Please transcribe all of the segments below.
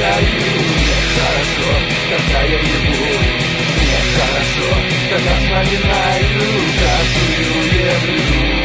кончаю. Мне хорошо, когда я ебу. Мне хорошо, когда вспоминаю каждую еврею.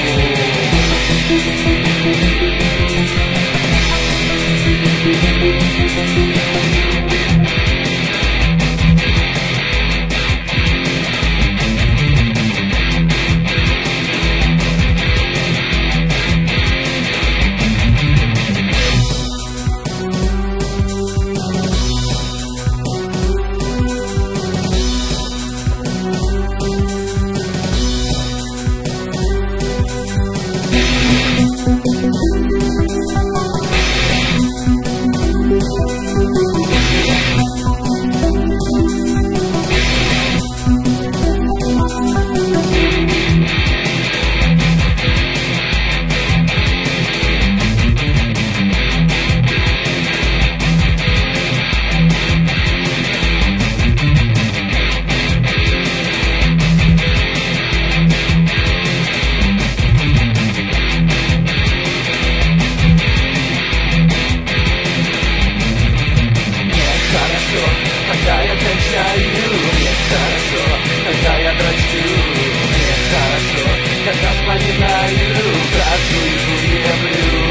Когда я кончаю, мне хорошо, когда я дрочу, мне хорошо, когда вспоминаю каждую еврею.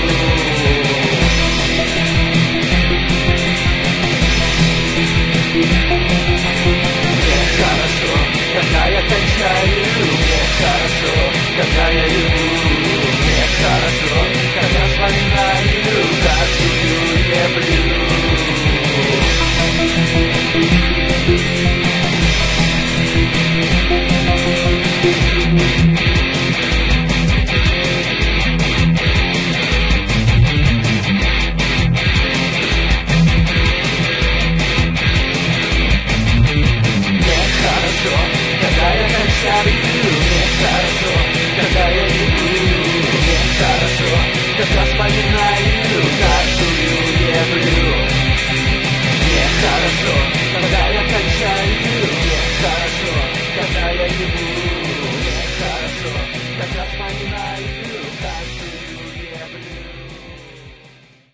Мне хорошо, когда я кончаю, мне хорошо, когда я ебу, мне хорошо, когда вспоминаю каждую еврею. Когда я кончаю, мне хорошо, когда я иду, мне хорошо, когда вспоминаю каждую еврею. Мне хорошо.